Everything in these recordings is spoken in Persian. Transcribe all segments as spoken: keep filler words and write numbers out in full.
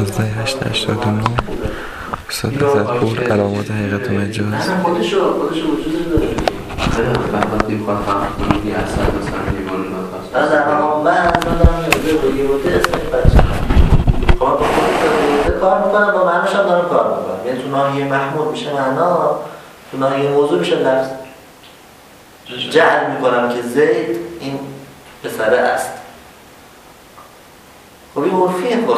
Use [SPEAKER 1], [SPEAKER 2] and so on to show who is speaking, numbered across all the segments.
[SPEAKER 1] یازده هشت هشتاد و نه استاد عزت‌پور علامات حقیقت و مجاز.
[SPEAKER 2] خودشو خودشو وجود داره. وقتی میخواد هم خروجی اصلا مثلا دیوار نخواست. از اما من دادم یه بودی بوده اسمش بچه. خب با خود کار میکنم با معناش هم دارم کار میکنم. یعنی تو ناحیه محمول میشه معنا، تو ناحیه موضوع میشه لفظ. جعل میکنم که زید این پسره است. خب این عرفیه خب.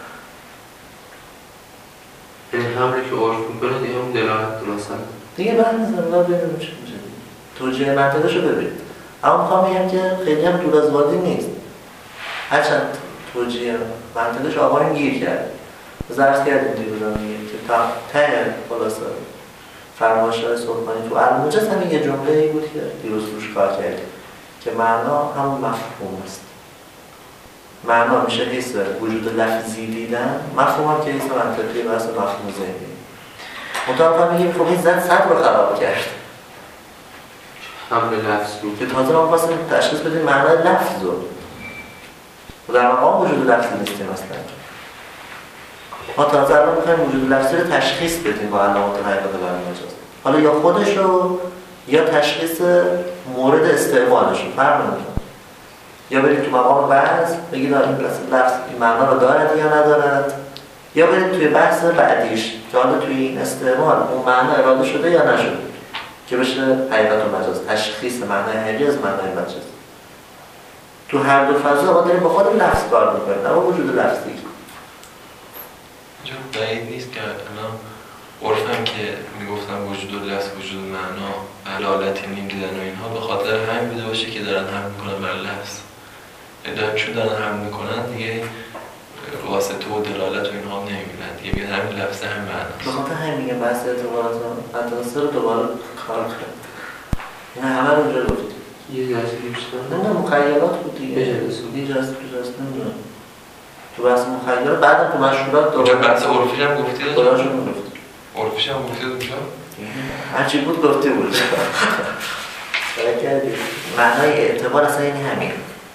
[SPEAKER 3] این همونی که عرف میکنه دیگه هم دلالت مثلا
[SPEAKER 2] دیگه بعد نظر را ببینیم چه میشه دیگه توجیه منطقه شو ببینید. اما میخوام بگم که خیلی هم دور از وادی نیست. هرچند توجیه منطقه شو آقایون گیر کرد ظرف کردیم دیگه میگه که تا ته خلاصه فرمایش‌های سلطانی تو الموجز هم یه جمله ای بود که دیروز روش کار کردیم که معنا همون مفهوم است. معنا میشه حس وجود لفظی دیدن، مفهوم هم که حس منطقی و اصل مفهوم ذهنی. مطابقا میگیم خب این زد صد رو خراب کرد
[SPEAKER 3] هم به لفظ بود
[SPEAKER 2] که تازه ما خواستیم تشخیص بدیم معنای لفظ رو و در مقام وجود لفظی نیستیم اصلا. ما تازه الان میخوایم وجود لفظی رو تشخیص بدیم با علامات حقیقت و مجاز. حالا یا خودش رو یا تشخیص مورد استعمالش رو فرق نمیکنه. یا برید تو مقام بحث بگید این لفظ این معنا رو دارد یا ندارد، یا برید توی بحث بعدیش که حالا توی این استعمال اون معنا اراده شده یا نشده که بشه حقیقت و مجاز، تشخیص معنای حقیقی از معنای مجاز. تو هر دو فضا ما داریم با خود لفظ کار میکنیم، اما وجود لفظی
[SPEAKER 4] اینجا بعید نیست که الان عرفم که میگفتن وجود لفظ وجود معنا علالت نیم دیدن و اینها به خاطر همین بوده باشه که دارن حمل میکنن بر لفظ. دارن چون دارن حمل میکنن دیگه واسطه و دلالت و اینها هم نمیبینن دیگه، میگن همین لفظ هم معناست.
[SPEAKER 2] به خاطر همین میگن بحث اعتبارات مدرسه رو دوباره کار کرد. این همه رو اونجا گفتیم
[SPEAKER 3] یه جلسه بیشتر
[SPEAKER 2] نه نه مخیلات بود دیگه یه جلسه جلسه نمیدونم تو بحث مخیلات بعدم تو مشهورات دوباره
[SPEAKER 4] بحث عرفی هم گفتی داشت؟
[SPEAKER 2] دوراشون گفتیم
[SPEAKER 4] عرفیش هم گفتی اونجا؟
[SPEAKER 2] هرچی بود گفته بود برای کردیم معنای اعتبار اصلا یعنی همین.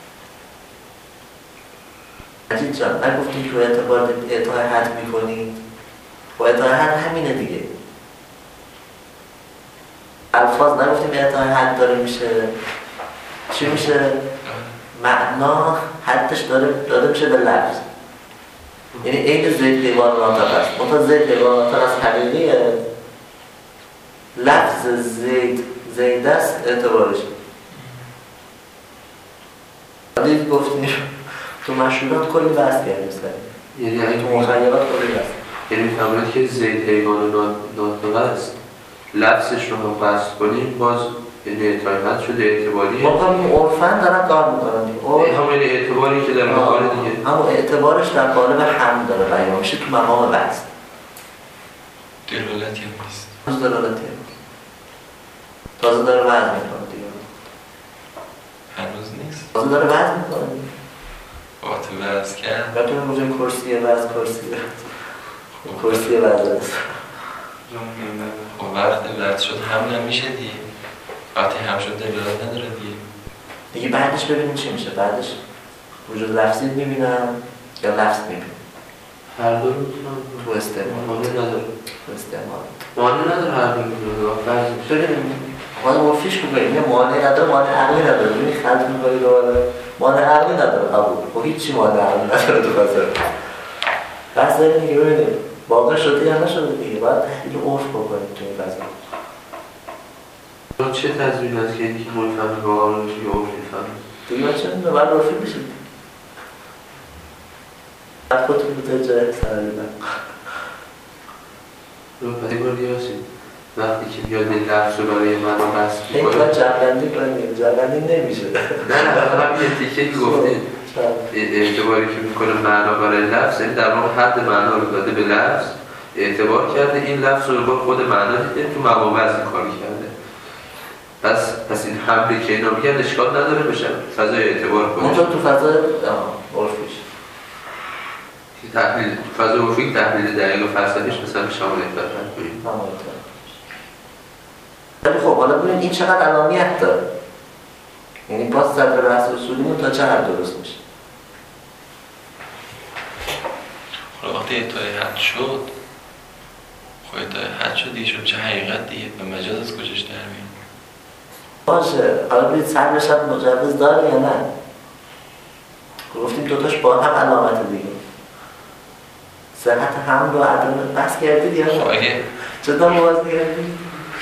[SPEAKER 2] عجیب جان نگفتیم تو اعتبار اعطای حد میکنید و اعطای حد همینه دیگه. الفاظ نگفتیم اعطای حد داره میشه چی میشه؟ معنا حدش داره داده میشه به لفظ. یعنی عین زید حیوان ناطق است. منتها زید حیوان ناطق از حقیقیه لفظ زید زید است اعتبارش. دید گفتیم تو مشهورات کلی بحث کردیم سر
[SPEAKER 3] یعنی اگه
[SPEAKER 2] تو مخیلات کلی بحث
[SPEAKER 3] یعنی میفهمید که زید حیوان ناطق است لفظش رو هم بحث کنیم باز یعنی اعتبارات شده اعتباری
[SPEAKER 2] ما همین عرفن دارن کار میکنن
[SPEAKER 3] همون اعتباری که در مقاله دیگه
[SPEAKER 2] همون اعتبارش در قالب هم داره بیان میشه تو مقام بحث
[SPEAKER 4] دلالتی هم نیست
[SPEAKER 2] هنوز دلالتی هم نیست تازه داره وزن میکنه دیگه
[SPEAKER 4] هنوز نیست
[SPEAKER 2] تازه داره وزن میکنه
[SPEAKER 4] وقت وزن کرد
[SPEAKER 2] و تو میگویم کرسیه وزن کرسیه کرسیه وزن
[SPEAKER 4] خب وقت وزن شد هم نمیشه دیگه وقتی هم شد دلالت نداره دیگه
[SPEAKER 2] دیگه بعدش ببینیم چی میشه بعدش وجود لفظی میبینم یا لفظ میبینم
[SPEAKER 3] هر دو رو میتونم
[SPEAKER 2] تو استعمال
[SPEAKER 3] مانع نداره
[SPEAKER 2] تو استعمال
[SPEAKER 3] مانع نداره هر دو میتونم
[SPEAKER 2] ببینیم باید مفیش بگویم یه مانع نداره مانع عقلی نداره ببینی خلط میکنی دوباره مانع عقلی نداره قبول خب هیچی مانع عقلی نداره تو فضل بس داریم دیگه ببینیم واقع شده یا نشده دیگه باید تحلیل عرف بکنیم تو این فضل
[SPEAKER 3] چه تضمین است که اینکه مفهمی واقعا رو میشه یا عرف میفهمید
[SPEAKER 2] دیگه باید چه میدونه باید عرفی بشید باید خودتون بوده جای سرالیدن
[SPEAKER 3] رو پدی بار دیگه هستید وقتی که بیاد این لفظ رو برای من رو بست
[SPEAKER 2] این
[SPEAKER 3] میکنه
[SPEAKER 2] باید جبلندی کنیم جبلندی نمیشه
[SPEAKER 3] نه نه هم یه تیکه که گفتیم اعتباری که میکنه معنا برای لفظ یعنی در واقع حد معنا رو داده به لفظ اعتبار کرده این لفظ رو با خود معنا دیده تو مقام وزن کار کرده پس پس این حملی که اینا میگن اشکال نداره بشه فضای اعتبار کنه
[SPEAKER 2] اونجا تو فضای عرفیش
[SPEAKER 3] تحلیل فضای عرفی تحلیل دقیق و فلسفیش مثلا شامل اعتبار کنیم
[SPEAKER 2] ولی خب حالا ببینید این چقدر علامت داره یعنی باز صدر بحث اصولیمون تا چه حد درست میشه
[SPEAKER 4] حالا وقتی اعطای حد شد خب اعطای حد شد دیگه شد چه حقیقت دیگه به مجاز از کجاش در میاد؟
[SPEAKER 2] باشه حالا برید صبرش هم مجوز داره یا نه؟ گفتیم دوتاش با هم علامت دیگه صحت هم رو عدم بس کردید یا نه؟
[SPEAKER 4] خب اگه
[SPEAKER 2] چطور مباحثه کردید؟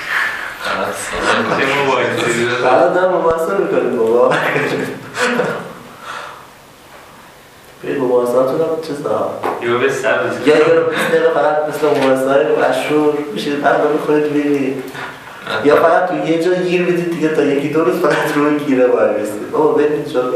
[SPEAKER 2] حالا دارم مباحثه میکنید بابا برید مباحثهاتون هم چیز ها
[SPEAKER 5] یا به سبز
[SPEAKER 2] یا یا رو بیسته فقط مثل مباحثه های مشهور میشید بعد رو میخورید بیرید یا فقط تو یه جا گیر بدید دیگه تا یکی دو روز فقط روی گیره باید بستید بابا برید جلو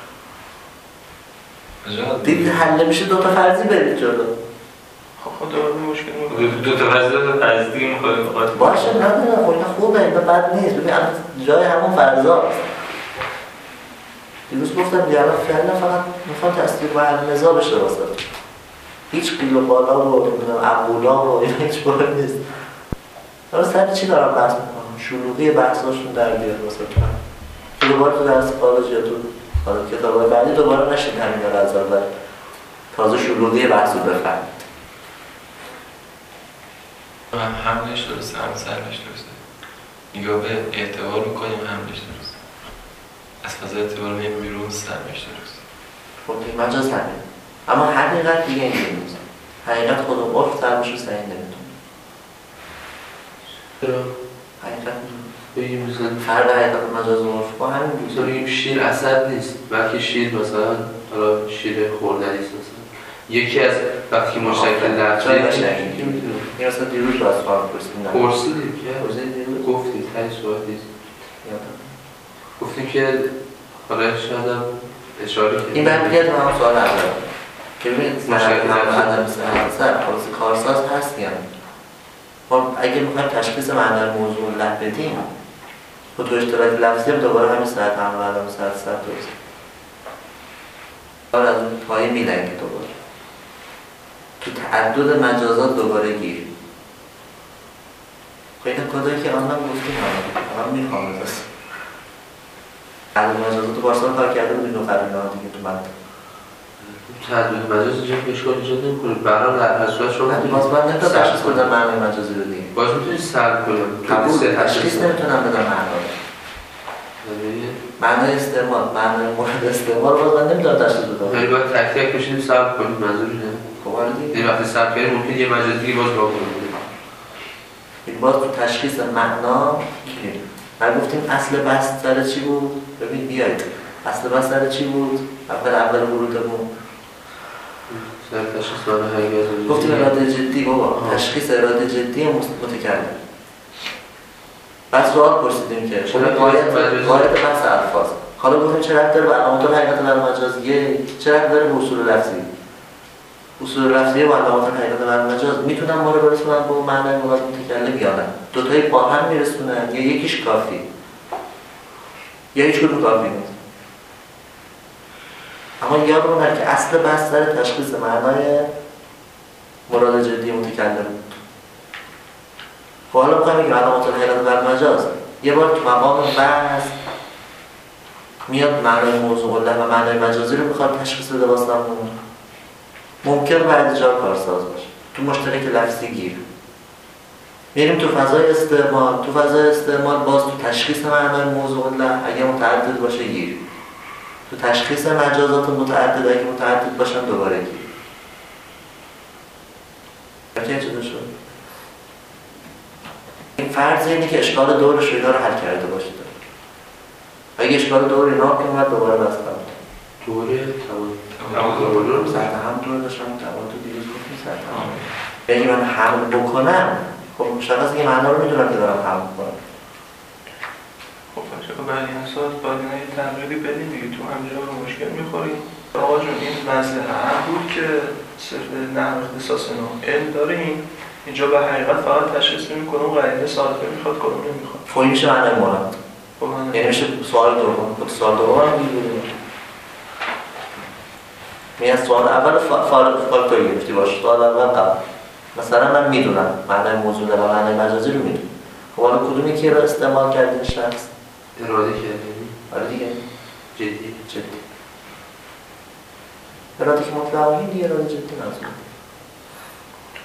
[SPEAKER 2] دید حل میشه دوتا فرضی برید جلو
[SPEAKER 5] خب خب دوباره مشکل میکنه دو تا فرضی دو تا فرضی دیگه میخوایم بخواهیم
[SPEAKER 2] باشه نداره خب اینا خوبه اینا بد نیست ببین جای همون فرضا هست دیروز گفتم دیگران فعلا فقط میخوام تصدیق و علمزا بشه واسه هیچ قیل بالا و عقولا و اینا هیچ باره نیست حالا سر چی دارم بحث میکنم؟ شلوغی بحثاشون در بیاد واسه تو دوباره تو درس خارج یا تو حالا کتابای بعدی دوباره نشید همین رو از اول تازه شلوغی بحث رو بفهمید
[SPEAKER 4] هم حملش درسته هم سرش درسته نگاه به اعتبار میکنیم حملش درسته از فضا اعتبار میم بیرون سرش درسته
[SPEAKER 2] خب این مجاز همین اما حقیقت دیگه این نیست حقیقت خودم عرف سرمش رو صحیح نمیتونه
[SPEAKER 3] چرا؟
[SPEAKER 2] حقیقت
[SPEAKER 3] بگیم مثلا
[SPEAKER 2] فرق حقیقت مجاز و عرف با همین
[SPEAKER 3] مثلا بگیم شیر اسد نیست بلکه شیر مثلا حالا شیر خوردنی است مثلا یکی از وقتی که مشترک لفظی
[SPEAKER 2] نشنگیم این اصلا دیروز رو از خواهم پرسیدیم
[SPEAKER 3] پرسیدیم که گفتیم تایی صحبتی گفتیم که حالا شاید هم اشاره کنیم
[SPEAKER 2] این برمیگرد به همون سوال اول که ببینید مشکل عدم سر خلاص کارساز هست یا ما اگه میخوایم تشخیص معنای موضوع لح بدیم و تو اشتراک لفظی هم دوباره همین ساعت هم و عدم ساعت ساعت درست داره از اون پایه میلنگی دوباره تو تعدد مجازات دوباره گیر خب این کدایی که آن من گفتیم هم میخوام بزست تعدد مجازات رو بارسال کار کرده بودیم دو قرمه ها دیگه تو منطقه
[SPEAKER 3] تعدد مجاز اینجا اشکال ایجاد نمی‌کنه برای در صورت شما
[SPEAKER 2] باز من نمیتونم تشخیص بدم معنی مجازی رو دیگه
[SPEAKER 3] باز میتونید سلب کنم
[SPEAKER 2] قبول تشخیص نمیتونم بدم معنی معنی استعمال معنی مورد استعمال باز من نمیتونم تشخیص بدم
[SPEAKER 3] یعنی باید تک تک بشینیم سلب کنیم منظوری نه
[SPEAKER 2] خب حالا دیگه
[SPEAKER 3] وقتی سلب کردیم ممکن یه مجاز دیگه باز با کنیم
[SPEAKER 2] این باز تو تشخیص معنا من گفتیم اصل بحث سر چی بود ببین بیاید اصل بحث سر چی بود اول اول ورودمون
[SPEAKER 3] سر تشخیص معنی حقیقت
[SPEAKER 2] گفتیم اراده جدی بابا تشخیص اراده جدی متکلم بس سوال پرسیدیم که شما وارد بحث الفاظ حالا گفتیم چه ربط داره به علامات حقیقت و مجاز یک چه ربط داره به اصول لفظی اصول لفظی و علامات حقیقت و مجاز میتونن ما رو برسونن به اون معنای مراد متکلم یا نه دو تایی با هم میرسونن یا یکیش کافی یا هیچ کدوم کافی نیست اما یادمون هست که اصل بحث سر تشخیص معنای مراد جدی متکلم بود خب حالا میخوایم بگیم علامات حقیقت و مجاز یه بار تو مقام بحث میاد معنای موضوع الله و معنای مجازی رو میخواد تشخیص بده واسمون ممکن بعد جا کارساز باشه تو مشترک لفظی گیر میریم تو فضای استعمال تو فضای استعمال باز تو تشخیص معنای موضوع الله اگه متعدد باشه گیر تو تشخیص مجازات متعدد اگه متعدد باشن دوباره گیر چه چطور شد؟ این فرض اینه که اشکال دورش اینا رو حل کرده باشید اگه اشکال دور اینا کنیم بعد دوباره بس کنم
[SPEAKER 3] دوره
[SPEAKER 2] تمام سرد هم دور داشتم تمام تو دیروز گفتیم سرد هم یعنی من حمل بکنم خب مشخصه که معنا رو میدونم که دارم حمل بکنم
[SPEAKER 5] خب بچه ها بعد این ساعت باید اینا یه تغییری بدیم دیگه تو همجا رو مشکل میخوریم آقا جون این وضع هم بود که صرف نحو اختصاص نام علم داریم اینجا به حقیقت فقط تشخیص بدیم کدوم قرینه صادقه میخواد کدوم نمیخواد
[SPEAKER 2] خب این میشه معنای مراد یعنی میشه سوال دوم خود سوال دوم هم میگیریم می از سوال اول فاکتور گرفتی باشه سوال اول قبل مثلا من میدونم معنای موضوع و معنای مجازی رو میدونم خب حالا کدومی که رو استعمال کردین شخص
[SPEAKER 3] اراده کردیم
[SPEAKER 2] آره دیگه
[SPEAKER 3] جدی
[SPEAKER 2] جدی اراده که مطلق دیگه اراده جدی نازم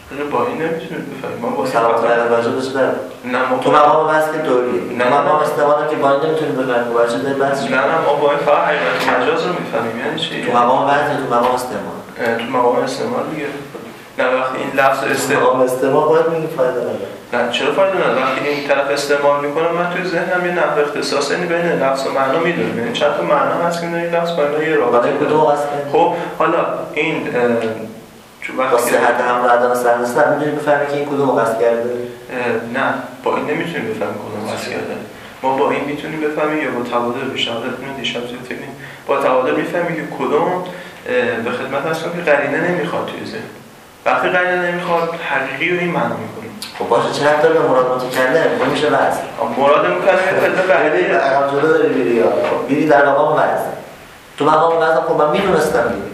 [SPEAKER 5] با این نمیتونید بفهمید. ما با
[SPEAKER 2] سلامت و عدم وجود بشه داره.
[SPEAKER 5] نه ما
[SPEAKER 2] تو مقام بحث که دوری.
[SPEAKER 5] نه
[SPEAKER 2] مقام استعمال که با این نمیتونید بفهمید. وجود داره بحث.
[SPEAKER 5] نه نه ما با این فقط حقیقت مجاز رو میفهمیم. یعنی چی؟
[SPEAKER 2] تو مقام بحث تو مقام استعمال.
[SPEAKER 5] تو مقام استعمال دیگه. نه وقتی این لفظ استعمال
[SPEAKER 2] مقام استعمال باید میگی فایده نداره.
[SPEAKER 5] نه چرا فایده نداره؟ وقتی این طرف استعمال میکنه من توی ذهنم یه نحو اختصاص یعنی بین لفظ و معنا میدونم. یعنی چند تا معنا هست که این لفظ با اینا یه رابطه
[SPEAKER 2] کدوم هست؟
[SPEAKER 5] خب حالا این
[SPEAKER 2] با صحت هم و عدم سردسر میدونی بفهمی که این کدوم قصد کرده؟
[SPEAKER 5] نه با این نمیتونیم بفهمیم کدوم قصد کرده. ما با این میتونیم بفهمیم یا با تبادل بیشتر بتونیم دیشب زیر فکریم با تبادل میفهمیم که کدوم به خدمت هستم که قرینه نمیخواد توی ذهن. وقتی قرینه نمیخواد حقیقی رو این معنا میکنیم.
[SPEAKER 2] خب باشه چه ربطی داره به مراد متکلم؟ نمیشه وضع.
[SPEAKER 5] مراد متکلم پدر قرینه
[SPEAKER 2] عقب جلو داری میری یا میری در مقام وضع. تو مقام وضع خب من میدونستم دیگه.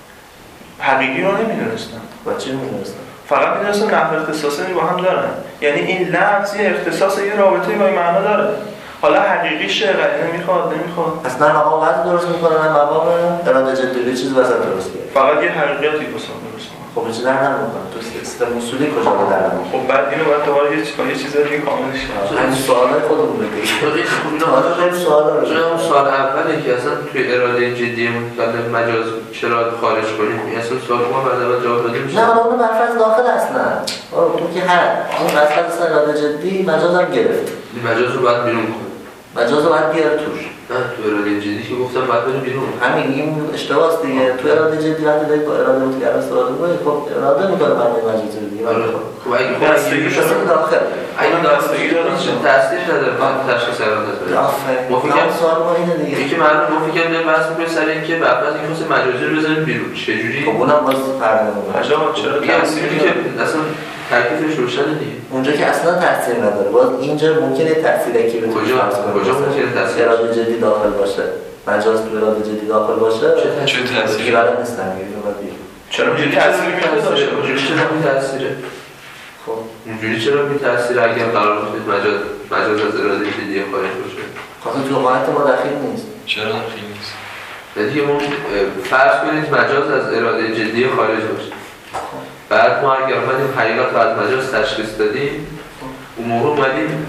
[SPEAKER 5] حقیقی رو نمیدونستم.
[SPEAKER 2] با چی میدونستم؟
[SPEAKER 5] فقط میدونستم نحو اختصاصی با هم دارن. یعنی این لفظ یه اختصاص یه رابطه با این معنا داره. حالا حقیقیش قرینه میخواد نمیخواد.
[SPEAKER 2] اصلا مقام وضع درست میکنه نه مقام اراده جدی چیز وسط درست کنه.
[SPEAKER 5] فقط یه حقیقتی واسه درست کنه.
[SPEAKER 2] خب چه در نمیکنه تو سیستم اصولی کجا به در نمیکنه.
[SPEAKER 5] خب بعد اینو باید دوباره یه چیز یه چیز دیگه کاملش کنیم.
[SPEAKER 2] همین سوالای خودمون رو بگیم.
[SPEAKER 3] حالا خیلی سوال داره. اون سوال اولی که اصلا توی اراده جدی متکلم مجاز چرا خارج کنیم؟ اصلا سوال ما بعد اول جواب داده میشه.
[SPEAKER 2] نه اون مفرز داخل اصلا. تو که هر اون مفرز اصلا اراده جدی مجاز هم گرفت.
[SPEAKER 3] مجاز رو باید بیرون کنیم.
[SPEAKER 2] مجاز رو باید بیاره توش.
[SPEAKER 3] نه تو اراده جدی که گفتم باید بره بیرون.
[SPEAKER 2] همین این اشتباهه دیگه. تو اراده جدی وقتی داری با اراده متکلم استفاده می‌کنی خب اراده می‌کنه معنی مجاز رو دیگه.
[SPEAKER 3] خب اگه خودش
[SPEAKER 2] اصلا داخل.
[SPEAKER 3] اگه داخلی داره چه تاثیر نداره با تشخیص اراده داره.
[SPEAKER 2] آفرین.
[SPEAKER 3] ما فکر
[SPEAKER 2] سوال ما اینه دیگه.
[SPEAKER 3] یکی معلومه ما فکر کنیم بحث می‌کنیم سر اینکه بعد از اینکه مثلا مجازی رو بزنیم بیرون چه جوری؟
[SPEAKER 2] خب اونم باز فرق نمی‌کنه.
[SPEAKER 5] عجب چرا
[SPEAKER 3] تاثیری که اصلا تکلیفش روشنه دیگه.
[SPEAKER 2] اونجا که اصلا تاثیر نداره. باز اینجا ممکنه تاثیری که بتونه
[SPEAKER 3] کجا کجا ممکنه تاثیر
[SPEAKER 2] اراده جدی داخل باشه. مجاز تو اراده جدی داخل باشه.
[SPEAKER 4] چه تاثیری
[SPEAKER 2] بلد نیستم میگم بعد
[SPEAKER 5] چرا این تاثیری میتونه داشته باشه؟
[SPEAKER 3] اونجوری چرا این تاثیره؟
[SPEAKER 2] خب
[SPEAKER 3] اونجوری چرا این تاثیر اگه قرار باشه مجاز مجاز از اراده جدی خارج باشه؟
[SPEAKER 2] خاطر تو قاعدت ما دخیل نیست.
[SPEAKER 4] چرا دخیل نیست؟
[SPEAKER 3] دیگه ما فرض کنید مجاز از اراده جدی خارج باشه. بعد ما اگر اومدیم حقیقت رو از مجاز تشخیص دادیم اون موقع اومدیم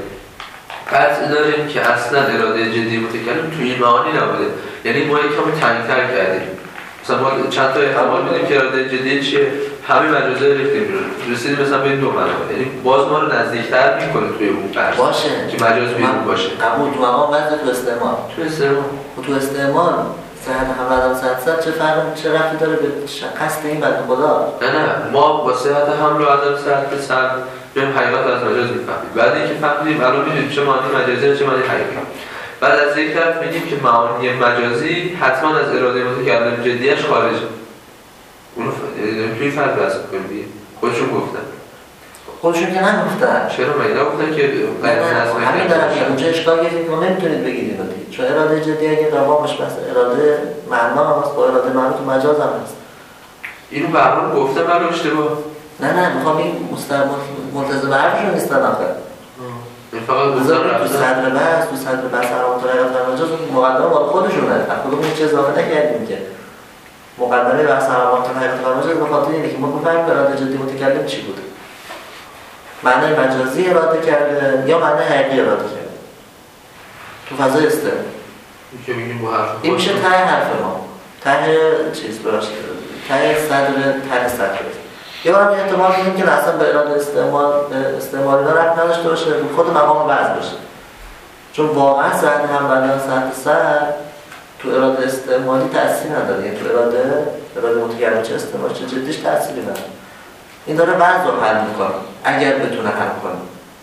[SPEAKER 3] قطع داریم که اصلا اراده جدی متکلم توی معانی نبوده. یعنی ما یکم تنگ‌تر کردیم. مثلا ما چند تا احتمال میدیم که اراده جدی چیه؟ همه مجازا ریختیم بیرون. رسیدیم مثلا به این دو معنا. یعنی باز ما رو نزدیک‌تر می‌کنه توی اون بحث.
[SPEAKER 2] باشه
[SPEAKER 3] که مجاز بیرون باشه.
[SPEAKER 2] قبول تو مقام وضع تو استعمال.
[SPEAKER 3] تو استعمال.
[SPEAKER 2] تو استعمال صحت هم عدم صحت چه فرق چه ربطی داره به قصد این بنده خدا؟
[SPEAKER 3] نه نه ما با صحت حمل و عدم صحت سلب بیایم حقیقت از مجاز میفهمیم. بعد اینکه فهمیدیم الان میدونیم چه معنی مجازی چه معنی حقیقی. بعد از یک طرف میگیم که معانی مجازی حتما از اراده متکلم جدیش خارجه. اونو توی فرق بحث می‌کنیم دیگه. خودشون گفتن.
[SPEAKER 2] خودشون که نگفتن.
[SPEAKER 3] چرا مگه نگفتن که
[SPEAKER 2] نه نه همین دارم میگم اونجا اشکال گرفتید که نمیتونید بگید اینو دیگه. چون اراده جدی اگه قوامش بس اراده معنا با اراده معنا تو مجاز هم هست.
[SPEAKER 3] اینو به هر حال گفتم ولی اشتباه.
[SPEAKER 2] نه نه میخوام این مستقیم ملتزم به حرفشون نیستن آخه.
[SPEAKER 3] فقط
[SPEAKER 2] بذار تو صدر بحث تو صدر بحث علامت الغیب در مجاز مقدمه مال خودشونه. خودمون هیچ اضافه نکردیم که. مقدمه بحث علامت الغیب در مجاز به خاطر اینه که ما بفهمیم اراده جدی متکلم چی بوده. معنی مجازی اراده کرده یا معنی حقیقی اراده کرده. تو فضای استعمال.
[SPEAKER 3] که میگیم با حرف.
[SPEAKER 2] این میشه ته حرف ما. ته چیز باشه. ته صدر ته صدر. یه بار احتمال میدیم که اصلا به اراده استعمال استعمالی ربط نداشته باشه خود مقام وضع باشه. چون واقعا صحت هم بدن صحت سر تو اراده استعمالی تأثیر نداره. یعنی تو اراده اراده متکلم چه استعمال چه جدیش تأثیری نداره. این داره وضع رو حل میکنه اگر بتونه حل کنه.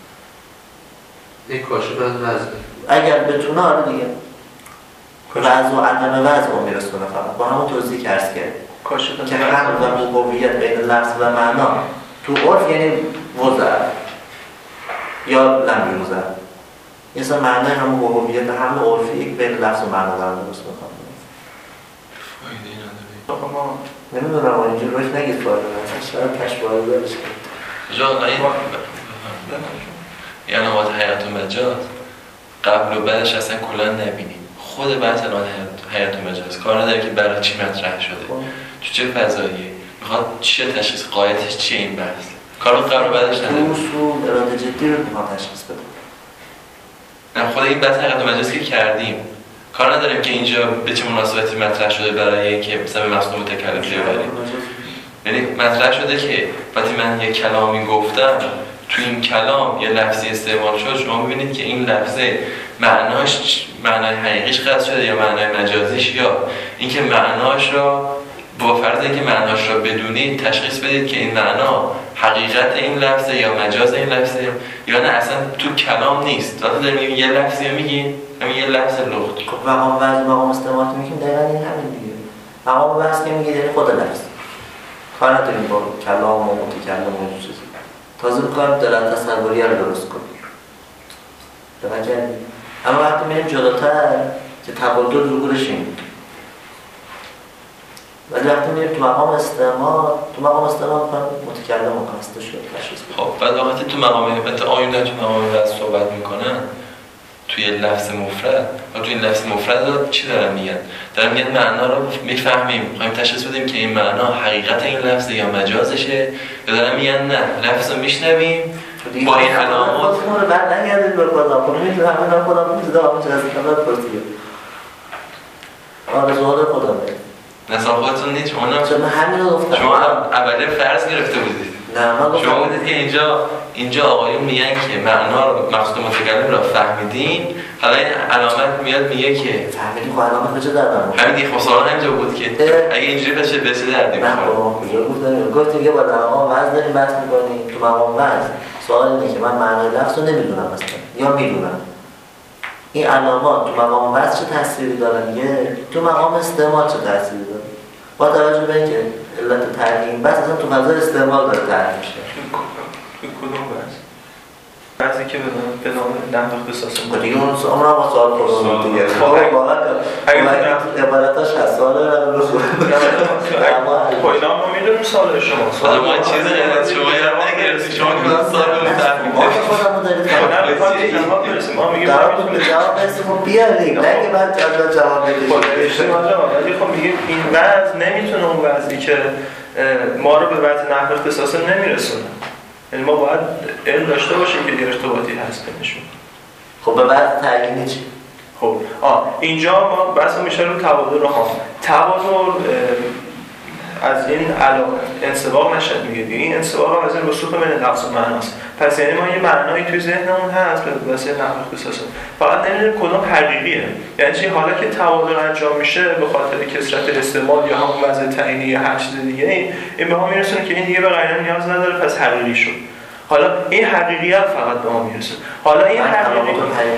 [SPEAKER 3] یک کاشف از وضع.
[SPEAKER 2] اگر بتونه آره دیگه. وضع و عدم وضع رو میرسونه فقط. با همون توضیح که عرض کرد.
[SPEAKER 5] کاشف
[SPEAKER 2] که حل و موقعیت بین لفظ و معنا تو عرف یعنی وضع یا لم یوزع. این اصلا معنی همون موقعیت همون عرفی بین لفظ و معنا دارن درست میکنه.
[SPEAKER 4] فایده نداره.
[SPEAKER 5] ما
[SPEAKER 2] نمیدونم اینجور روش نگید فایده نداره. شاید کشف وارد دارش کنید.
[SPEAKER 4] جا این یعنی نماد حیات و مجاز قبل و بعدش اصلا کلا نبینیم. خود بحث نماد حیات و مجاز کار نداره که برای چی مطرح شده تو چه فضاییه میخواد چیه تشخیص قایتش چیه این بحث کارو قرار بعدش
[SPEAKER 2] تو
[SPEAKER 4] نداره
[SPEAKER 2] اصول اراده جدی رو میخواد تشخیص بده.
[SPEAKER 4] نه خود این بحث حقیقت مجازی که کردیم کار نداریم که اینجا به چه مناسبتی مطرح شده برای اینکه مثلا به مصدوم متکلم ببریم. یعنی مطرح شده که وقتی من یه کلامی گفتم تو این کلام یه لفظی استعمال شد شما می‌بینید که این لفظه معناش معنای حقیقیش قصد شده یا معنای مجازیش یا اینکه معناش را با فرض اینکه معناش را بدونید تشخیص بدید که این معنا حقیقت این لفظه یا مجاز این لفظه یا نه اصلا تو کلام نیست. وقتی داریم میگیم یه لفظی رو میگیم همین یه لفظ لغت.
[SPEAKER 2] خب مقام وضع مقام استعمال که میگیم دقیقاً این همین دیگه. مقام وضع که میگه یعنی خود لفظ. کار نداریم با کلام و متکلم و چیزی. تازه می‌خوایم دلالت تصوری رو درست کنیم. درسته؟ اما وقتی میریم جلوتر که تبادل ظهورش این. ولی وقتی میریم تو مقام استعمال، تو مقام استعمال کنیم متکلم و کاسته شد تشخیص بدیم.
[SPEAKER 4] خب بعد وقتی تو مقام البته آیون در تو مقام وضع صحبت میکنن توی لفظ مفرد و توی این لفظ مفرد چی دارن میگن؟ دارن میگن معنا رو میفهمیم، میخوایم تشخیص بدیم که این معنا حقیقت این لفظ یا مجازشه یا دارن میگن نه لفظ رو میشنویم با این علامات
[SPEAKER 2] خودمون رو بعد نگردید به خدا خودم میتونم همین خودم میتونم همون چیزی که من پرسیدم آرزوهای خودم
[SPEAKER 4] نظام خودتون نیست شما
[SPEAKER 2] چون من همین رو گفتم
[SPEAKER 4] شما اولی فرض گرفته بودید
[SPEAKER 2] نه من گفتم
[SPEAKER 4] شما بودید که اینجا اینجا آقایون میگن که معنا رو مقصود متکلم را فهمیدین حالا این علامت میاد میگه که
[SPEAKER 2] فهمیدیم خب علامت کجا دادم
[SPEAKER 4] همین دیگه خساران همینجا بود که اگه اینجوری بشه بشه دردی
[SPEAKER 2] نه بابا کجا گفتم گفتیم که با مقام وضع داریم بحث میکنیم تو مقام وضع سوال اینه که من معنای لفظ رو نمیدونم اصلا یا میدونم این علامات تو مقام وضع چه تأثیری داره میگه تو مقام استعمال چه تأثیری داره با توجه به اینکه علت تعیین بس اصلا تو فضای استعمال داره تعیین میشه
[SPEAKER 5] کدوم بحث؟ بعضی که به نام نحو اختصاص
[SPEAKER 2] خب دیگه اون اون هم با سوال کنم دیگه خب واقعا عبارتاش هست سوال رو رو
[SPEAKER 5] خب اینا ما میدونیم سوال شما
[SPEAKER 4] حالا ما چیزی غیر شما یاد نگرفتیم شما که سوال رو تفهمید
[SPEAKER 2] ما که خودمو دارید
[SPEAKER 5] نه میخواد جواب برسیم ما میگیم
[SPEAKER 2] در میتونه جواب برسیم خب بیاریم نه که من جواب جواب بدیم
[SPEAKER 5] ولی خب میگیم این وضع نمیتونه اون وضعی که ما رو به وضع نحو اختصاص نمیرسونه یعنی ما باید علم داشته باشیم که یه ارتباطی هست بینشون.
[SPEAKER 2] خب به بعد تعیینی چی؟
[SPEAKER 5] خب آه اینجا ما بحث میشه رو تبادل رو ها تبادل از این علاقه انسباق نشد میگه دیگه این انسباق از این رسوخ بین لفظ و معناست پس یعنی ما یه معنایی توی ذهنمون هست به واسه نحو اختصاص فقط نمیدونیم کدوم حقیقیه یعنی چی حالا که تبادل انجام میشه به خاطر کثرت استعمال یا همون وضع تعیینی یا هر چیز دیگه این این به ما میرسونه که این دیگه به غیر نیاز نداره پس حقیقی شد حالا این حقیقیت فقط به ما میرسه حالا این حقیقی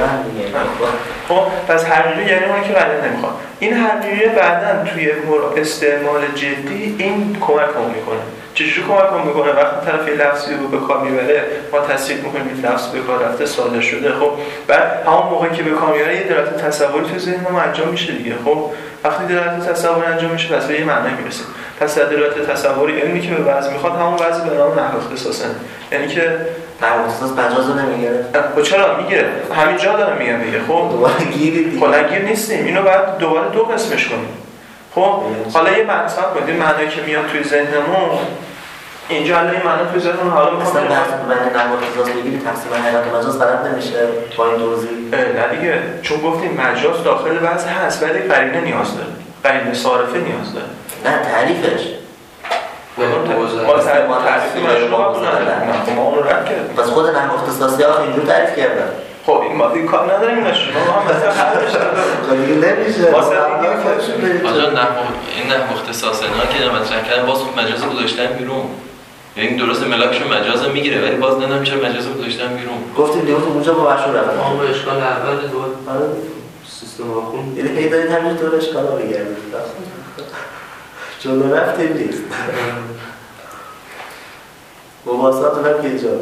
[SPEAKER 5] خب پس حقیقی یعنی اون که غیر نمیخواد این حقیقی بعداً توی استعمال جدی این کمکمون میکنه چجوری کمکمون میکنه وقتی طرف یه لفظی رو به کار میبره ما تصدیق میکنیم این لفظ به کار رفته صادر شده خب بعد همون موقعی که به کار میبره یه دلالت تصوری تو ذهن ما انجام میشه دیگه خب وقتی دلالت تصوری انجام میشه پس به یه معنی میرسیم پس دلالت تصوری علمی که به وضع میخواد همون وضع به نام نحو اختصاصه یعنی که
[SPEAKER 2] نحو اختصاص مجاز رو نمیگیره
[SPEAKER 5] خب چرا میگیره همین جا دارم میگم دیگه خب
[SPEAKER 2] دوباره گیری دیگه
[SPEAKER 5] خب نگیر نیستیم اینو بعد دوباره دو قسمش کنیم خب حالا یه معنی کنید معنی که میاد توی ذهنمون اینجا الان این معنی توی ذهنمون حالا
[SPEAKER 2] مثلا بحث من نحو اختصاص بگیری تقسیم حقیقت و مجاز بلد نمیشه با این توضیح
[SPEAKER 5] نه دیگه چون گفتیم مجاز داخل وضع هست ولی قرینه نیاز داره قرینه صارفه نیاز داره
[SPEAKER 2] نه تعریفش
[SPEAKER 5] ما تعریف مجاز نه ما اون رو رد کردیم
[SPEAKER 2] پس خود نحو اختصاصی ها اینجور تعریف کردن
[SPEAKER 5] خب این ما دیگه کار نداریم ایناش ما هم مثلا حلش
[SPEAKER 2] خب دیگه نمیشه
[SPEAKER 4] آجا نحو این نحو اختصاص نه که مطرح کردن باز مجاز گذاشتن بیرون یعنی درست ملاکشو مجاز میگیره ولی باز نمیدونم چرا مجاز گذاشتن بیرون
[SPEAKER 2] گفتیم دیگه اونجا با مشهور رفتن
[SPEAKER 3] ما به اشکال اول دو سیستم واخون
[SPEAKER 2] یعنی هی دارید همین طور اشکال رو بگردید جلو رفتیم نیست مباحثات رو هم که اینجا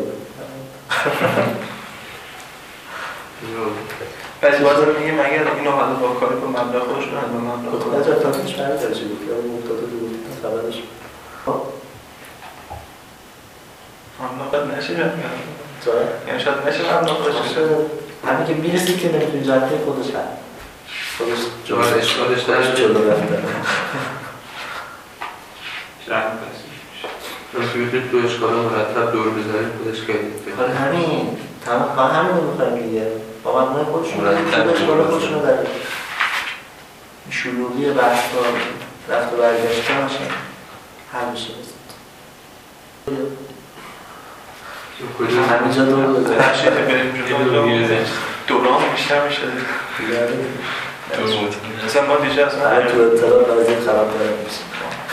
[SPEAKER 5] پس بازم میگیم اگر اینو حالا با کاری با مبلغ خودش رو هم با مبلغ
[SPEAKER 2] خودش رو تاتش فرد داره چی بود که اون مبتاد رو بود خبرش
[SPEAKER 5] مبلغ نشه جد
[SPEAKER 2] چرا؟
[SPEAKER 5] یعنی شاید نشه مبلغ باشه
[SPEAKER 2] همین که میرسید که نمیتونی جرده خودش هست خودش
[SPEAKER 3] جوار اشکالش داشت
[SPEAKER 2] جلو رفته
[SPEAKER 3] شرح بسید مثل میتونید تو اشکالا مرتب دور بزنید خودش خیلی
[SPEAKER 2] کار همین تمام همین رو میخوایم دیگه با مجموعه خودشون رو اشکال خودشون رو داره شلوغی بحث ها رفت و برگشته هاشن حل بشه بزن همینجا دور بزن
[SPEAKER 5] هرچی که بریم جدا دوران بیشتر میشه مثلا ما دیجه اصلا
[SPEAKER 2] هر تو اطلاع بازی خراب داره میشه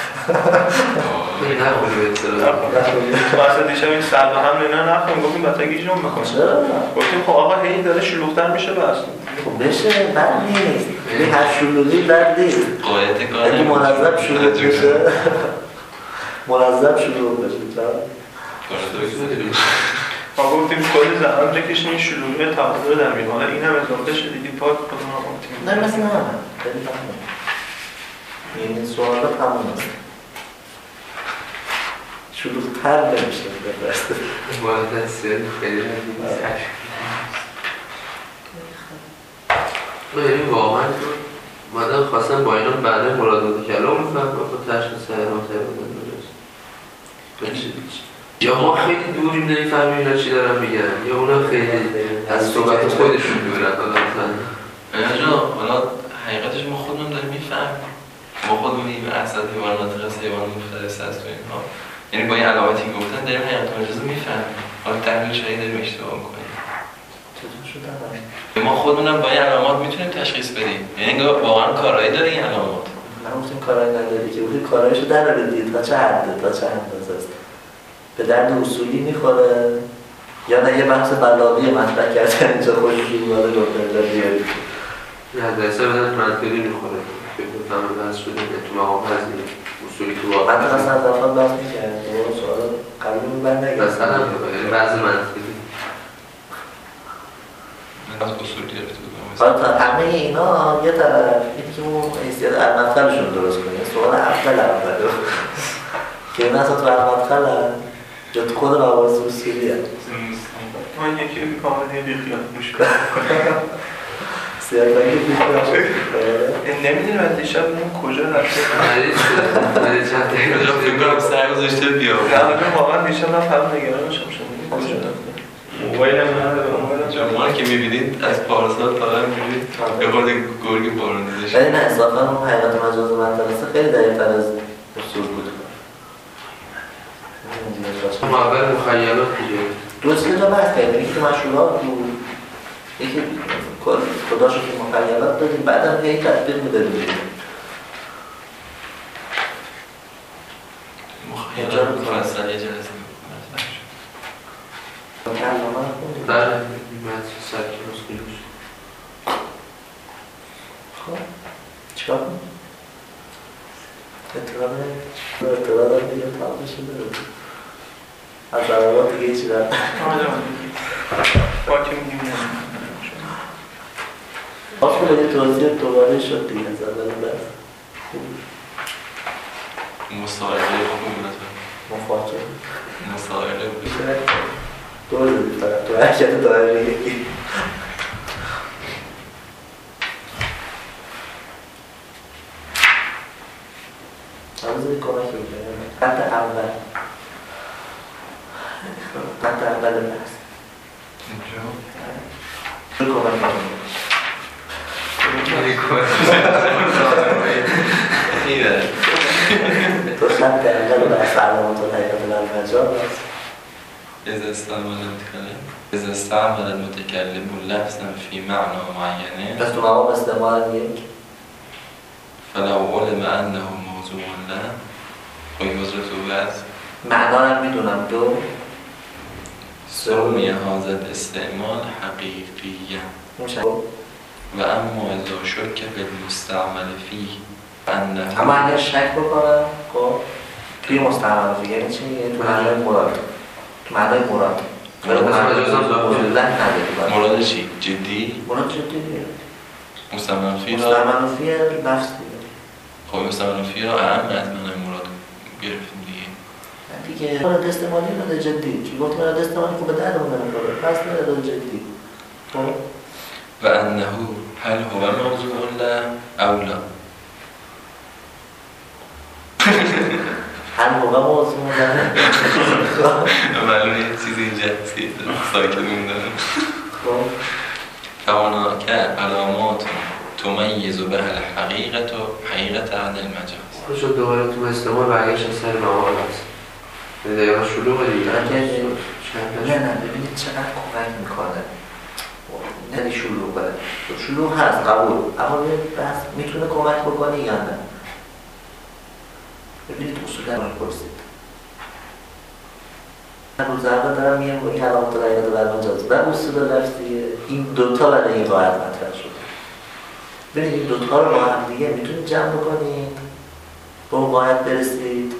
[SPEAKER 3] این نخونی به اطلاع
[SPEAKER 5] اصلا دیشب این سرد و هم نه نخونیم گفتیم بطاگی جمع بکنیم
[SPEAKER 2] چرا؟
[SPEAKER 5] گفتیم خب آقا هی داره شلوغ‌تر میشه بس
[SPEAKER 2] خب بشه بد نیست این هر شلوغی بد نیست
[SPEAKER 4] قایت کار
[SPEAKER 2] اگه منظم شلوغ بشه منظم شلوغ بشه
[SPEAKER 5] ما گفتیم کلی زمان بکشیم این شلوغی تقدیر در میان حالا این هم اضافه شده دیگه پاک کنم
[SPEAKER 2] نه مثل نه هم خیلی فهمه این سوالات همون هست شلوغ تر نمیشه بفرسته
[SPEAKER 3] باید دستیاری خیلی ردیم یعنی واقعا مادم خواستم با اینا بعد مرادات کلام رو فهم با تشخیص حیران تایبان یا ما خیلی دوریم نمیفهمیم اینا چی دارن میگن یا اونا خیلی از صحبت خودشون دورن
[SPEAKER 4] حالا حالا حقیقتش ما خودمون داریم میفهمیم ما خودمون این اصلا حیوانات غیر حیوان مختلف هست و اینها یعنی با این علامتی که گفتن داریم حیوانات مجازی میفهمیم حالا تحلیلش هایی داریم اشتباه میکنیم ما خودمونم با این علامات میتونیم تشخیص بدیم یعنی واقعا کارایی داره این علامات
[SPEAKER 2] من گفتیم کارایی نداری که بودی کارایشو در بدید تا چه حده تا چه اندازه است به درد اصولی میخوره یا نه یه بحث بلاغی مطرح کردن اینجا خوشی ماده گفتن اینجا بیارید
[SPEAKER 3] نه درسته بدن منطقی میخوره که بودم بحث شده تو مقام هزینه اصولی تو واقع
[SPEAKER 2] من اصلا از دفعه بحث میکرد دوباره سوال قبلی من بند نگرد
[SPEAKER 3] مثلا بعض منطقی
[SPEAKER 4] من از اصول گرفته بودم
[SPEAKER 2] حالا تا همه اینا یه طرف اینی که اون حیثیت المدخلشون درست کنیم سوال اول اول که این اصلا تو المدخل هم یا تو خود روابط اصولی هم
[SPEAKER 5] من یکی کاملی بیخیال موش کنم
[SPEAKER 2] سیاه‌رنگی بیخیال
[SPEAKER 5] نمیدونیم از دیشب اون کجا رفته
[SPEAKER 3] مریض شده مریض شده
[SPEAKER 4] کجا فکر کنم سر گذاشته بیا
[SPEAKER 5] نه واقعا دیشب من فهم نگرانشم شده کجا رفته موبایلم نداره
[SPEAKER 4] ما که میبینید از پارسال تا الان میبینید به خورده گرگ بارونده شد
[SPEAKER 2] ولی نه اصافا اون حقیقت مجاز منطقه خیلی دقیق‌تر از اصول بود
[SPEAKER 3] ما اول مخیلات دیگه
[SPEAKER 2] دو سه جا بحث کردیم یکی که مشهورات بود یکی خداشو که مخیلات دادیم بعدم هی تطبیق میدادیم
[SPEAKER 4] مخیلات مفصل یه جلسه مطرح شد
[SPEAKER 3] در مدرسه سرکی مسکیلوش
[SPEAKER 2] خب چیکار کنیم؟ اطلاع اطلاع دارم دیگه تمام شده از ضرورات دیگه چی دارم
[SPEAKER 5] با که میگیم
[SPEAKER 2] باز که باید توضیح دوباره شد دیگه از اول بس
[SPEAKER 4] مصاحبه خوب بود
[SPEAKER 2] مفاجعه
[SPEAKER 4] مصاحبه بود
[SPEAKER 2] دور دادی فقط تو حرکت دایره یکی همه زدی کمک بکنه خط اول خط اول بحث اینجا کمک بکنه تو خط اول بحث علامات الحقیقت الالمجال هست
[SPEAKER 4] إذا استعمل المتكلم إذا استعمل المتكلم لفظا في معنى معين
[SPEAKER 2] بس تو مقام استعمال یک
[SPEAKER 4] فلو علم أنه موضوع له ويوزرته بعد
[SPEAKER 2] معنا رو میدونم تو
[SPEAKER 4] سمي هذا الاستعمال حقيقيا وأما إذا شك بالمستعمل فيه أنه
[SPEAKER 2] اما اگر شک بکنم خب توی مستعمل فیه یعنی چی؟ تو معنای مراد تو معنای مراد
[SPEAKER 4] مراد چی؟ جدی؟
[SPEAKER 2] مراد جدی دیگه
[SPEAKER 4] مستعمل فیه را
[SPEAKER 2] مستعمل فیه نفس دیگه
[SPEAKER 4] خب مستعمل فیه را اهم از معنای مراد گرفتیم دیگه
[SPEAKER 2] دیگه مراد استعمالی مراد جدی چون گفت مراد استعمالی خب به درمون نمیخوره پس مراد جدی خب
[SPEAKER 4] وأنه هل هو موضوع له أو لا
[SPEAKER 2] هر موقع موضوع مدنه
[SPEAKER 4] معلومه یه چیزی اینجا هستی ساکت موندنه. فهناک علامات تمیز بها الحقیقت و حقیقت عن المجاز.
[SPEAKER 3] شد دوباره تو استعمال برگشت سر معامل هست. دقیقا شلوغه دیگه.
[SPEAKER 2] نه نه ببینید چقدر کمک میکنه. نه شلوغه. شلوغ هست قبول. اما بس میتونه کمک بکنه یا نه. ببینید اصولا رو پرسید. روز اول دارم میگم با این علامات حقیقت و مجاز و اصول لفظیه این دوتا برای این قاعده مطرح شده. ببینید این دوتا رو با هم دیگه میتونید جمع بکنید به اون قاعده برسید.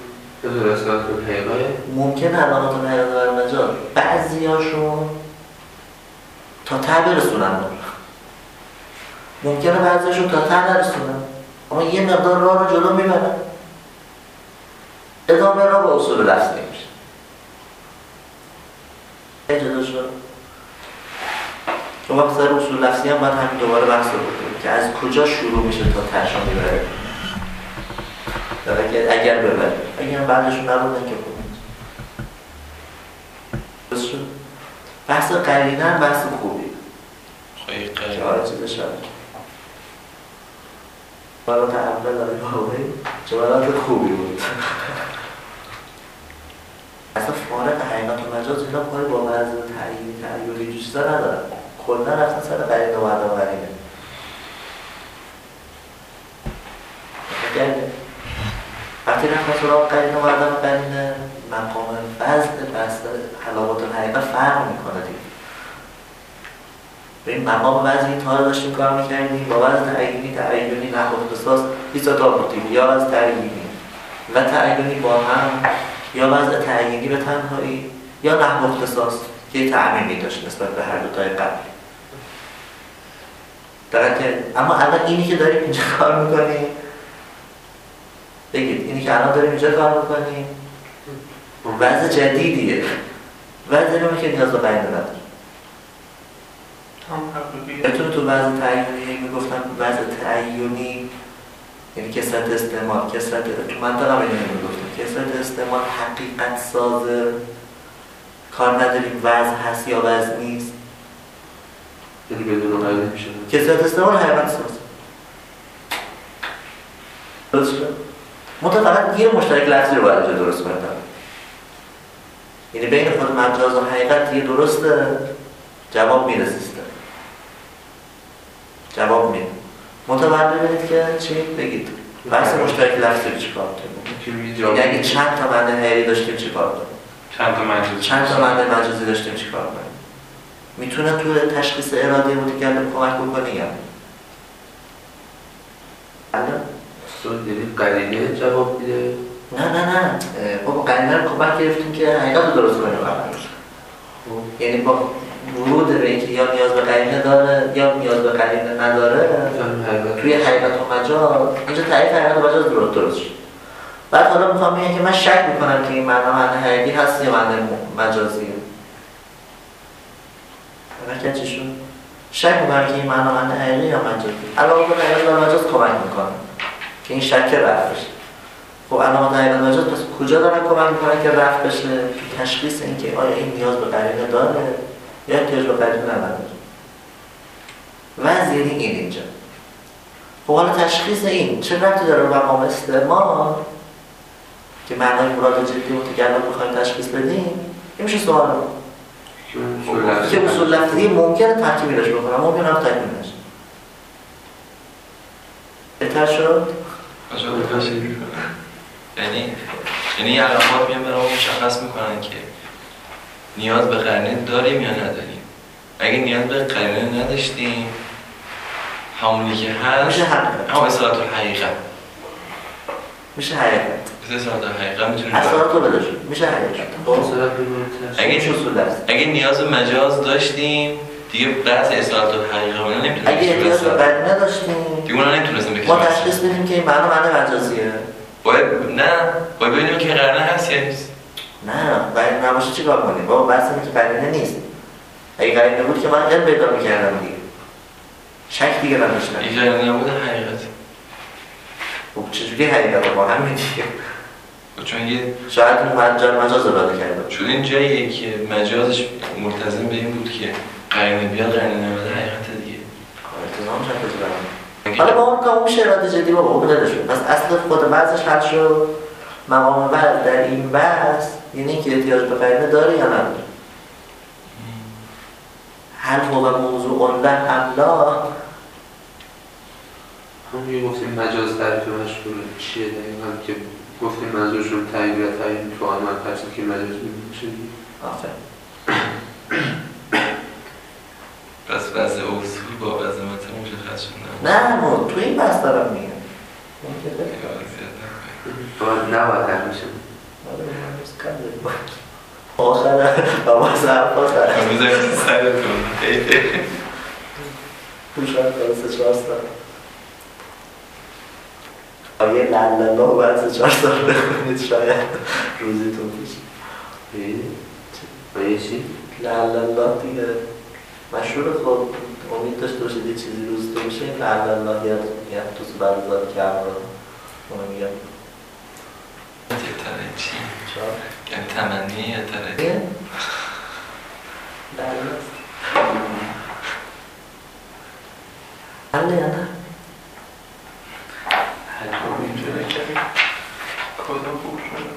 [SPEAKER 2] ممکن علامات حقیقت و مجاز بعضیاشون تا ته برسونن، ممکنه بعضیاشون تا ته نرسونن، اما یه مقدار راه رو جلو میبرن، ادامه را با اصول لفظی میشه. جدا شد که وقت سر اصول لفظی هم باید همین دوباره بحث رو بکنیم که از کجا شروع میشه تا ترشا میبره. در اگر ببره اگر بعدشون نبودن که خوب بس شد. بحث قرینه هم بحث خوبی
[SPEAKER 4] خواهی قرینه
[SPEAKER 2] که آره چیزه شد جوالات اول داره باقی جوالات خوبی بود. اصلا فارق حقیقت و مجاز اینا کاری با وضع تعیینی تعیینی جو چیزا ندارن. کلا رفتن سر قرینه و عدم قرینه. گرده وقتی رفتن سراغ قرینه و عدم قرینه مقام وضع بحث علامات الحقیقه فرق میکنه دیگه. به این مقام وضعی تا داشتیم کار میکردیم با وضع تعیینی تعیینی نحو اختصاص هیچ تا بودیم یا وضع تعیینی و تعیینی با هم یا وضع تعیینی به تنهایی یا نحو اختصاص که یه تعمیمی داشت نسبت به هر دوتای قبلی. درکه اما الان اینی که داریم اینجا کار میکنیم بگید اینی که الان داریم اینجا کار میکنیم وضع جدیدیه، وضع رو که نیاز به قرینه نداره. بتونه تو وضع تعیینی میگفتم وضع تعیینی یعنی کسرت استعمال کسرت تو منطقه هم اینو میگفتم کسرت استعمال حقیقت سازه کار نداریم وضع هست یا وضع نیست
[SPEAKER 3] یعنی بدون قرینه میشه
[SPEAKER 2] کسرت استعمال حقیقت سازه درست شد؟ منطقه فقط یه مشترک لفظی رو باید اینجا درست کنیم یعنی بین خود مجاز و حقیقت یه درسته جواب میره سیستم جواب میره متوجه ببینید که چی بگید بحث مشترک لفظی رو چیکار کنیم یعنی اگه چند تا معنی حقیقی داشتیم چیکار کنیم
[SPEAKER 6] چند تا مجازی
[SPEAKER 2] چند تا معنی مجازی داشتیم چیکار کنیم میتونه تو تشخیص اراده متکلم کمک بکنه یا نه
[SPEAKER 3] یعنی قرینه جواب میده
[SPEAKER 2] نه نه نه بابا قرینه رو کمک گرفتیم که حقیقت رو درست کنیم یعنی با ورود به اینکه یا نیاز به قرینه داره یا نیاز به قرینه نداره توی حقیقت و مجاز اینجا تعریف حقیقت و مجاز درست درست شد. بعد حالا میخوام بگم که من شک میکنم که این معنا معنی حقیقی هست یا معنی مجازیه. اگر چی شد؟ شک میکنم که این معنا معنی حقیقی یا مجازی. علاوه بر حقیقت و مجاز کمک میکنه که این شک رفع بشه. خب علامات حقیقت و مجاز پس کجا دارن کمک میکنن که رفع بشه؟ تشخیص اینکه آیا این نیاز به قرینه داره یا احتیاج به قرینه نداره. وضع یعنی این اینجا. خب حالا تشخیص این چه ربطی داره به مقام استعمال که معنای مراد جدی متکلم بخوایم تشخیص بدیم؟ این میشه سوال رو که اصول لفظی ممکنه تکمیلش بکنم ممکنه هم تکمیلش بهتر شد؟
[SPEAKER 4] یعنی یعنی علامات میان برای مشخص میکنن که نیاز به قرینه داریم یا نداریم. اگه نیاز به قرینه نداشتیم همونی که هست
[SPEAKER 2] میشه حقیقت
[SPEAKER 4] هم اصالت الحقیقه
[SPEAKER 2] میشه حقیقت
[SPEAKER 4] مثل اصالت الحقیقه میتونیم
[SPEAKER 2] اصالت رو بداشت میشه حقیقت
[SPEAKER 4] اگه اگه نیاز به مجاز داشتیم دیگه بحث اصالت الحقیقه اون نمیتونیم
[SPEAKER 2] اگه نیاز به قرینه نداشتیم
[SPEAKER 4] دیگه اون نمیتونستیم بکشیم
[SPEAKER 2] ما تشخیص بدیم که این معنا معنی مجازیه
[SPEAKER 4] باید نه باید ببینیم که قرینه هست یا نیست.
[SPEAKER 2] نه قرینه نباشه چیکار کنیم بابا بحث اینه که قرینه نیست. اگه قرینه بود که من علم پیدا می‌کردم دیگه شک دیگه نداشتم.
[SPEAKER 4] اگه قرینه نبود حقیقت
[SPEAKER 2] خب چجوری حقیقت با همین دیگه
[SPEAKER 4] چون یه
[SPEAKER 2] شاید اون منجر مجاز اراده کرده
[SPEAKER 4] چون این جاییه که مجازش ملتزم به این بود که قرینه بیاد قرینه نمیده حقیقت دیگه
[SPEAKER 2] التزام شد بزرم حالا با اون کامون میشه اراده جدی با اون داده شد. پس اصل خود وضعش حل شد. مقام بعد در این بحث یعنی که احتیاج به قرینه داره یا نداره. هل هو موضوع له ام لا؟
[SPEAKER 3] همون یه گفتیم مجاز تعریف مشهور چیه دقیقا که گفتیم منظورشون تعیین و تعیین تو آن من پرسید که مجاز میشه.
[SPEAKER 2] آفرین.
[SPEAKER 4] پس وضع اصول با وضع متن مشخص شد.
[SPEAKER 2] نه نه تو این بحث دارم میگم.
[SPEAKER 3] باید نباید در میشه.
[SPEAKER 2] آخره آواز حرف آخره
[SPEAKER 4] میزنید سرتون
[SPEAKER 2] تو شاید سه چهار سال آیه لالله و بعد سه چهار سال بخونید شاید روزیتون میشه.
[SPEAKER 3] آیه چی؟
[SPEAKER 2] لالله دیگه مشهور خب امید داشته باشید یه چیزی روزیتون میشه این لالله یاد میگم تو بعد ذات کرم رو اونو میگم
[SPEAKER 4] تره چی؟
[SPEAKER 2] چهار
[SPEAKER 4] یعنی تمنی یا تره؟
[SPEAKER 2] این؟ لالله حله یا نه؟
[SPEAKER 5] اینجوری که کدام خوب شده.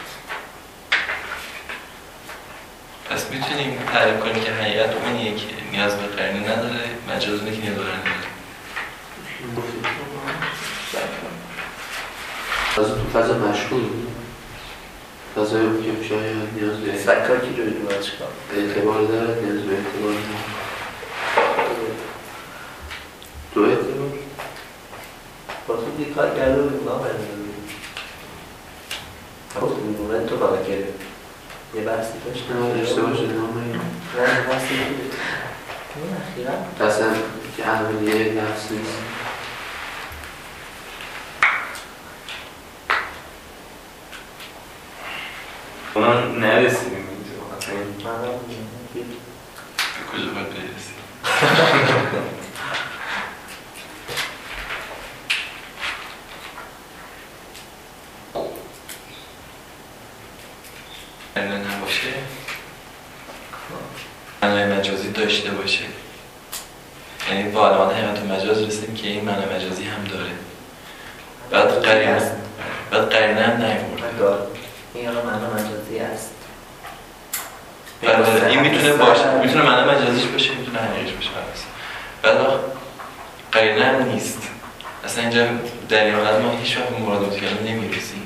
[SPEAKER 4] پس میتونیم تعریف کنیم که حقیقت اونیه که نیاز به قرینه نداره، مجاز اونه که نیاز به قرینه نداره.
[SPEAKER 3] از تو فضا مشغول فضای که شاید نیاز به
[SPEAKER 2] سکاکی روی دو چکار
[SPEAKER 3] اعتبار داره، نیاز به اعتبار دو اعتبار
[SPEAKER 2] با تو یه کار کرده بودیم ما برمیدونیم خب میمونه تو بالا کرده یه بحثی داشت
[SPEAKER 3] نه اشتباه شده نامه
[SPEAKER 2] نه بحثی بود اون اخیرا
[SPEAKER 3] قسم که عملیه نفس نیست
[SPEAKER 1] اونا نرسیدیم اینجا اصلا
[SPEAKER 2] من هم بید
[SPEAKER 4] به کجا باید برسیم؟ قرینه نباشه معنای مجازی داشته باشه، یعنی با علمان حقیقت و مجاز رسیدیم که این معنای مجازی هم داره. بعد قرینه بعد قرینه هم نیورده.
[SPEAKER 2] این یعنی معنی مجازی است.
[SPEAKER 4] بعد این میتونه باشه، میتونه معنی مجازیش باشه، میتونه حقیقیش باشه. بعد وقت قرینه هم نیست. اصلا اینجا در این حالت ما هیچ وقت مراد متکلم نمیرسیم.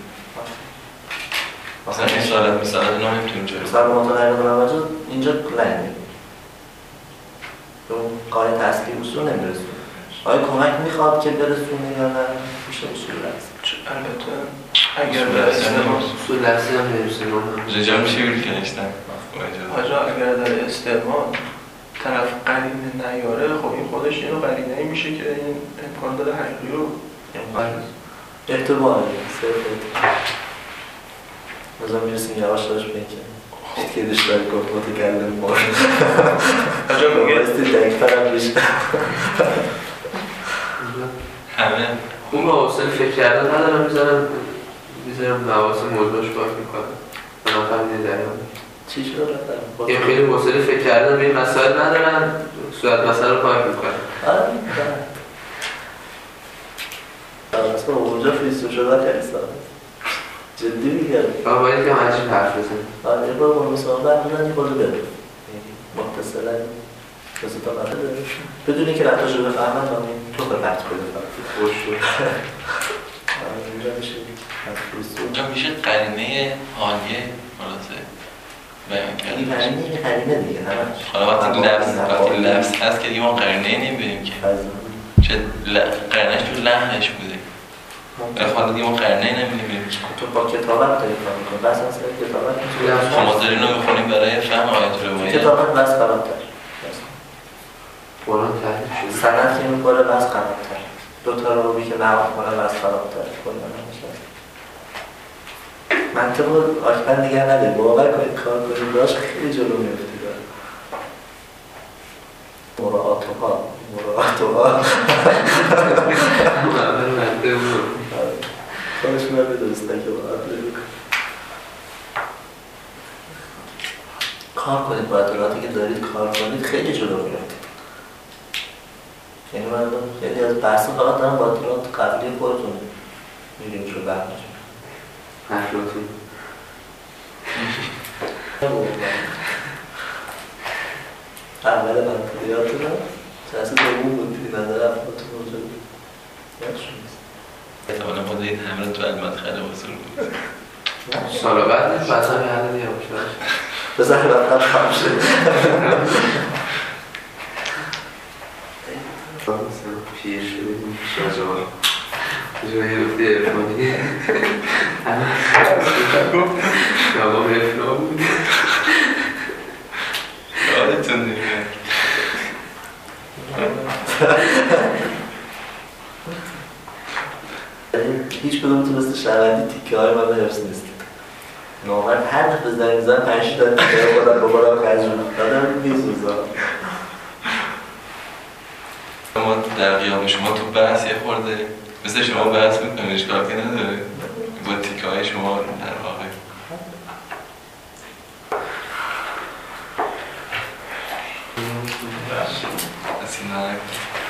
[SPEAKER 4] مثلا این سوالت مثلا اینا نمیتونیم جایی
[SPEAKER 2] مثلا متغیر مجاز اینجا لنگه اون قاعده تسکیل اصول نمیرسونه. آیا کمک میخواد که برسونه یا نه؟ میشه اصول رسیم.
[SPEAKER 5] البته اگر در استعمال
[SPEAKER 3] اصول لفظی هم نمیرسیم
[SPEAKER 4] اینجا میشه بیل کنشتن
[SPEAKER 5] حاجا اگر در استعمال طرف قرینه نیاره خب این خودش اینو قرینه میشه که این امکان داره حقیقی رو
[SPEAKER 2] اعتباره صرف اعتبار نظام میرسیم یواش داشت بینکن که داشت داری گفت متکلم بار
[SPEAKER 5] حاجا میگه
[SPEAKER 2] بایستی دقیق‌تر هم بیشه
[SPEAKER 4] همه
[SPEAKER 3] اون با حاصل فکر کردن ندارم میزنم میزنم نواس موضوعش باید میکنم من فهمیدی دارم
[SPEAKER 2] چی شد رفتم؟
[SPEAKER 3] یه خیلی حوصله فکر کردن به این مسائل ندارن صورت مسئله رو پاک میکنن
[SPEAKER 2] آره میکنن اصلا اونجا فیستو شده خیلی ساده جدی میگم
[SPEAKER 3] آقا باید که همچین حرف بزن
[SPEAKER 2] آره یه بار با مثال برمیدن یه بارو بده متصلا کسی تا قرده داره بدونی که رفتاش رو بفهمن تا تو به وقت بده فقط خوش شد اینجا میشه
[SPEAKER 4] اونجا میشه قرینه عالیه خلاصه بیان کرده
[SPEAKER 2] این قرینه قرینه دیگه همش
[SPEAKER 4] حالا وقتی لفظ وقتی لفظ هست که دیگه ما قرینه نمیبینیم که چه قرینهش تو لحنش بوده حالا دیگه ما قرینه نمیبینیم که
[SPEAKER 2] تو با کتابت داری کار میکنی بس اصلا کتابت میتونی
[SPEAKER 4] شما دارین رو میخونیم برای فهم آیات روایت
[SPEAKER 2] کتابت بس خرابتر
[SPEAKER 3] قرآن تحریف شده
[SPEAKER 2] سند که میکنه بس خرابتر دوتا رو بی که نواب کنه بس خرابتر کنه منطق رو آشپن دیگر نده باور کنید کار کنید داشت خیلی جلو میفتی داره مراعاتوها مراعاتوها خودش من بدوسته که باید بگو کار کنید با اطلاعاتی که دارید کار کنید خیلی جلو میرفتید. یعنی من خیلی از بحثا فقط دارم با اطلاعات قبلی خودتون میریم جلو بحث
[SPEAKER 3] افلاطون
[SPEAKER 2] اول منطقیاتون هم جلسه دوم بود دیدی نظر افلاطون موجود یادشون نیست.
[SPEAKER 4] احتمالا خود این همه رو تو المدخل وصول بود.
[SPEAKER 3] سالا بعد بحثا به حل دیگه باشه
[SPEAKER 2] بذار وقت هم شد
[SPEAKER 3] پیر شدیم شاجا جایی رفتی ارفانی شما ارفنا بود
[SPEAKER 4] یادتون دیگه
[SPEAKER 2] هیچ کدوم تونسته شنوندی تیکه های من به حفظ نیستید. نامرد هر دفعه زنگ میزنم پنج شیش تا تیکه خودم بخورم خرجون دادم میسوزم.
[SPEAKER 4] ما در قیام شما تو بحث یه خورده مثل شما بحث میکنه اشکال که نداره با تیکه های شما در واقع اصلا نکنه